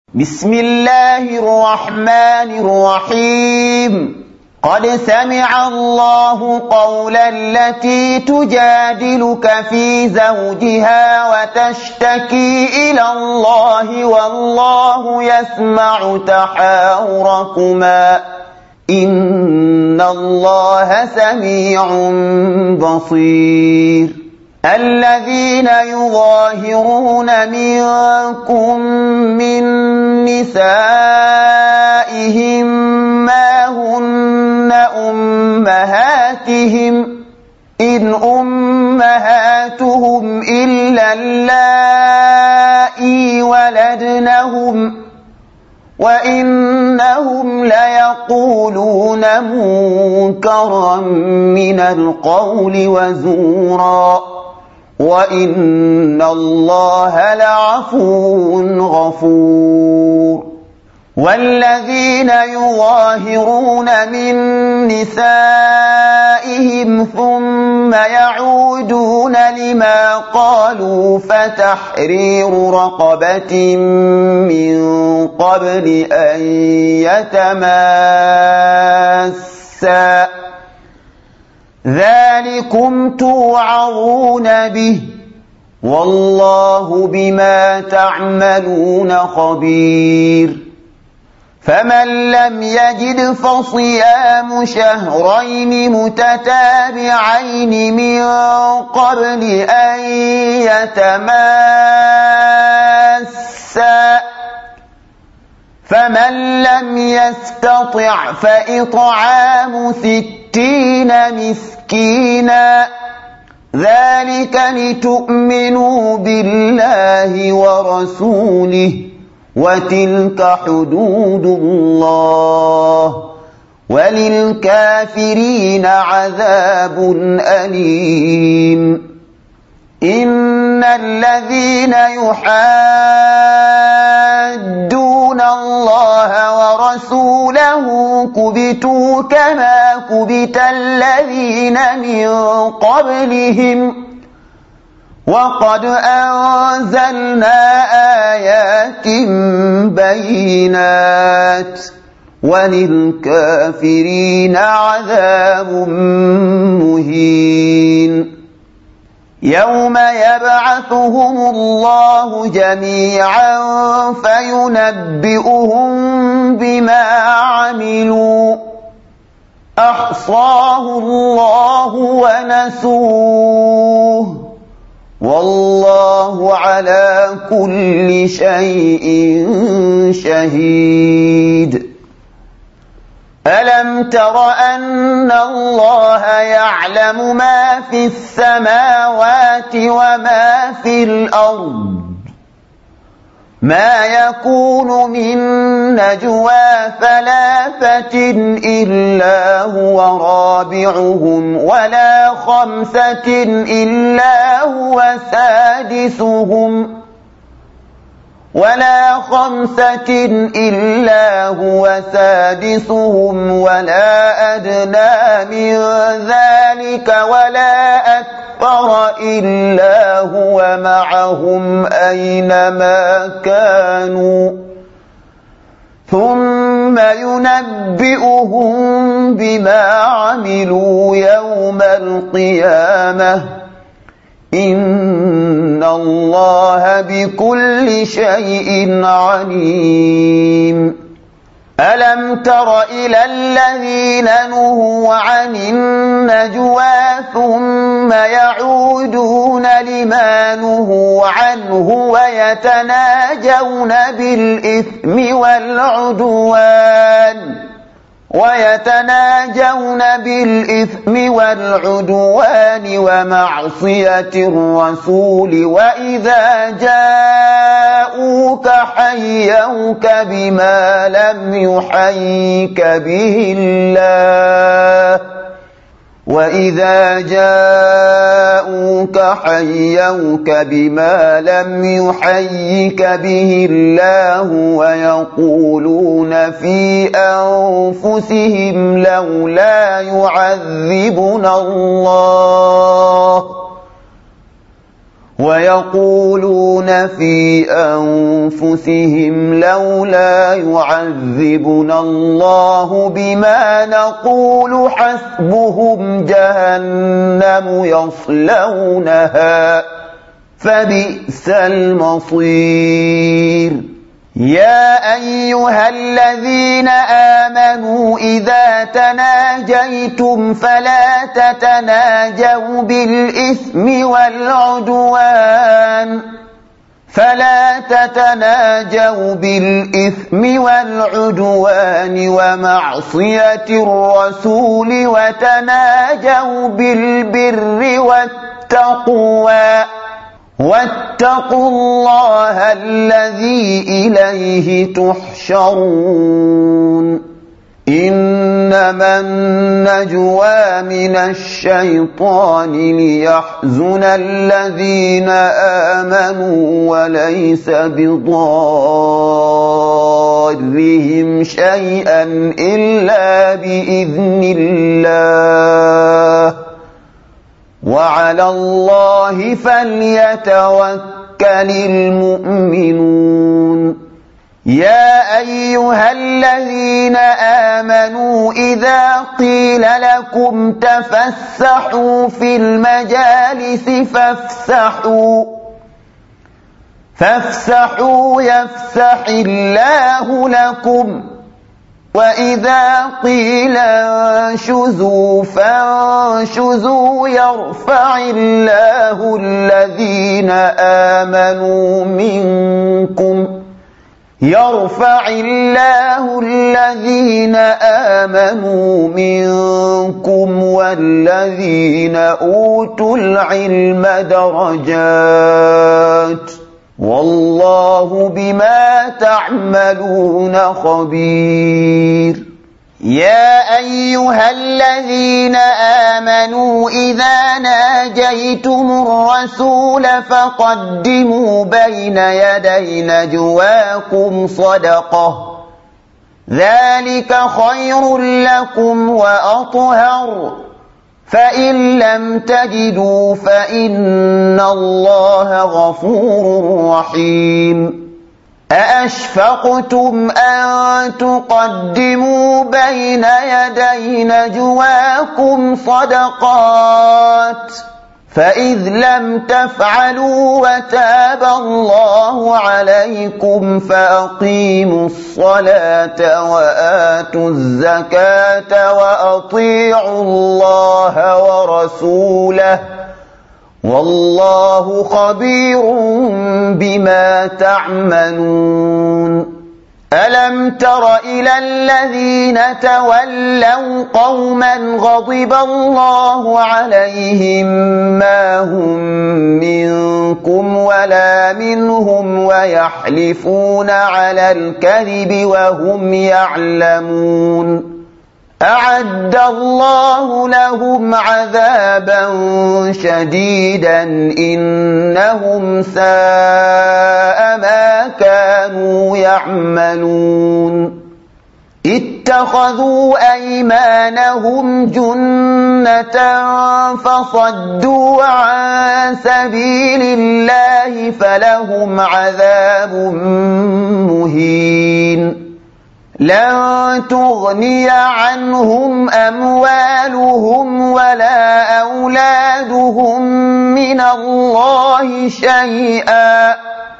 بسم الله الرحمن الرحيم قد سمع الله قول التي تجادلك في زوجها وتشتكي إلى الله والله يسمع تحاوركما إن الله سميع بصير الذين يظاهرون منكم من نسائهم ما هن أمهاتهم إن أمهاتهم إلا اللائي ولدنهم وإنهم ليقولون منكرا من القول وزورا وإن الله لعفو غفور والذين يظاهرون من نسائهم ثم يعودون لما قالوا فتحرير رقبة من قبل أن يتماسا ذلكم توعظون به والله بما تعملون خبير فمن لم يجد فصيام شهرين متتابعين من قبل أن يتماسا فمن لم يستطع فإطعام 60 مسكينا ذلك لتؤمنوا بالله ورسوله وتلك حدود الله وللكافرين عذاب أليم إن الذين يحادون الله ورسوله كبتوا كما كبت الذين من قبلهم وقد أنزلنا آيات بينات وللكافرين عذاب مهين يوم يبعثهم الله جميعا فينبئهم بما عملوا أحصاه الله ونسوه والله على كل شيء شهيد ألم تر أن الله يعلم ما في السماوات وما في الأرض ما يكون من نجوى ثلاثة إلا هو رابعهم ولا خمسة إلا هو سادسهم ولا أدنى من ذلك ولا أكثر إلا هو معهم أينما كانوا ثم ينبئهم بما عملوا يوم القيامة إن الله بكل شيء عليم ألم تر إلى الذين نهوا عن النجوى ثم يعودون لما نهوا عنه ويتناجون بالإثم والعدوان ومعصية الرسول وإذا جاءوك حيوك بما لم يحيك به الله ويقولون في أنفسهم لولا يعذبنا الله ويقولون في أنفسهم لولا يعذبنا الله بما نقول حسبهم جهنم يصلونها فبئس المصير يا أيها الذين آمنوا إذا تناجيتم فلا تتناجوا بالإثم والعدوان ومعصية الرسول وتناجوا بالبر والتقوى واتقوا الله الذي إليه تحشرون إنما النجوى من الشيطان ليحزن الذين آمنوا وليس بضارهم شيئا إلا بإذن الله وعلى الله فليتوكل المؤمنون يا أيها الذين آمنوا إذا قيل لكم تفسحوا في المجالس فافسحوا يفسح الله لكم وإذا قيل انشزوا فانشزوا يرفع الله الذين آمنوا منكم والذين أوتوا العلم درجات والله بما تعملون خبير يا أيها الذين آمنوا إذا ناجيتم الرسول فقدموا بين يدي نجواكم صدقة ذلك خير لكم وأطهر فإن لم تجدوا فإن الله غفور رحيم أأشفقتم أن تقدموا بين يدي نجواكم صدقات فإذ لم تفعلوا وتاب الله عليكم فأقيموا الصلاة وآتوا الزكاة وأطيعوا الله ورسوله والله خبير بما تعملون ألم تر إلى الذين تولوا قوما غضب الله عليهم ما هم منكم ولا منهم ويحلفون على الكذب وهم يعلمون أعد الله لهم عذابا شديدا إنهم ساء ما كانوا يعملون اتخذوا أيمانهم جنة فصدوا عن سبيل الله فلهم عذاب مهين لن تغني عنهم أموالهم ولا أولادهم من الله شيئا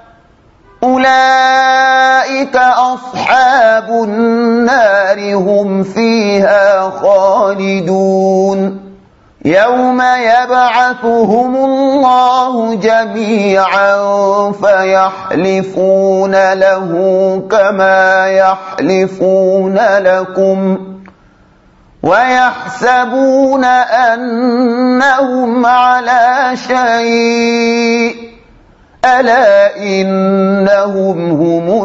أولئك أصحاب النار هم فيها خالدون يوم يبعثهم الله جميعا فيحلفون له كما يحلفون لكم ويحسبون أنهم على شيء ألا إنهم هم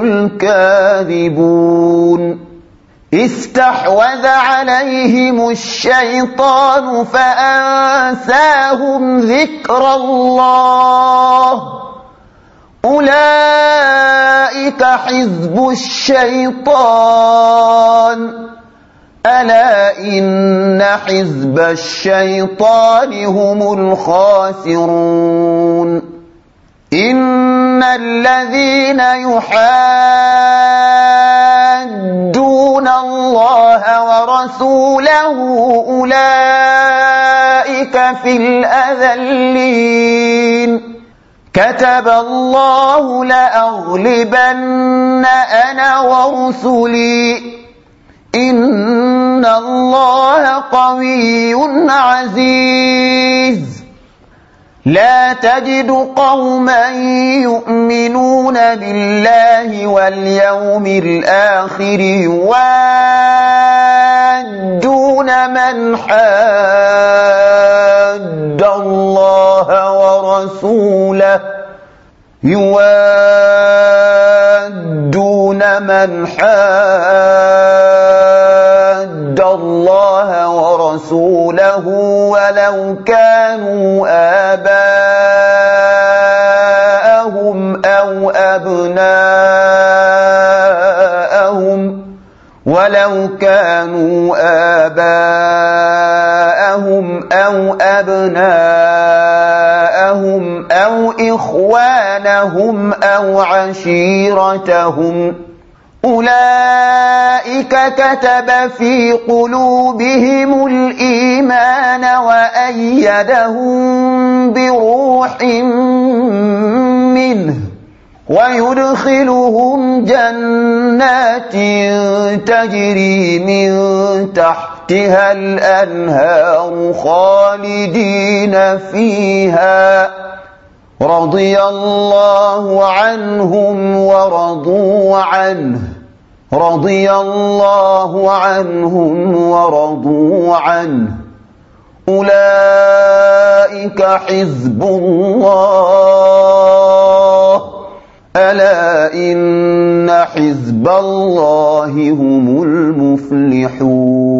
الكاذبون استحوذ عليهم الشيطان فأنساهم ذكر الله أولئك حزب الشيطان ألا إن حزب الشيطان هم الخاسرون إن الذين يحادون الله ورسوله أولئك في الأذلين كتب الله لأغلبن أنا ورسلي إن الله قوي عزيز لا تجد قوما يؤمنون بالله واليوم الآخر يوادون من حاد الله ورسوله ولو كانوا آباءهم أو أبناءهم أو إخوانهم أو عشيرتهم أولئك كتب في قلوبهم الإيمان وأيدهم بروح منه ويدخلهم جنات تجري من تحتها الأنهار خالدين فيها رضي الله عنهم ورضوا عنه أولئك حزب الله ألا إن حزب الله هم المفلحون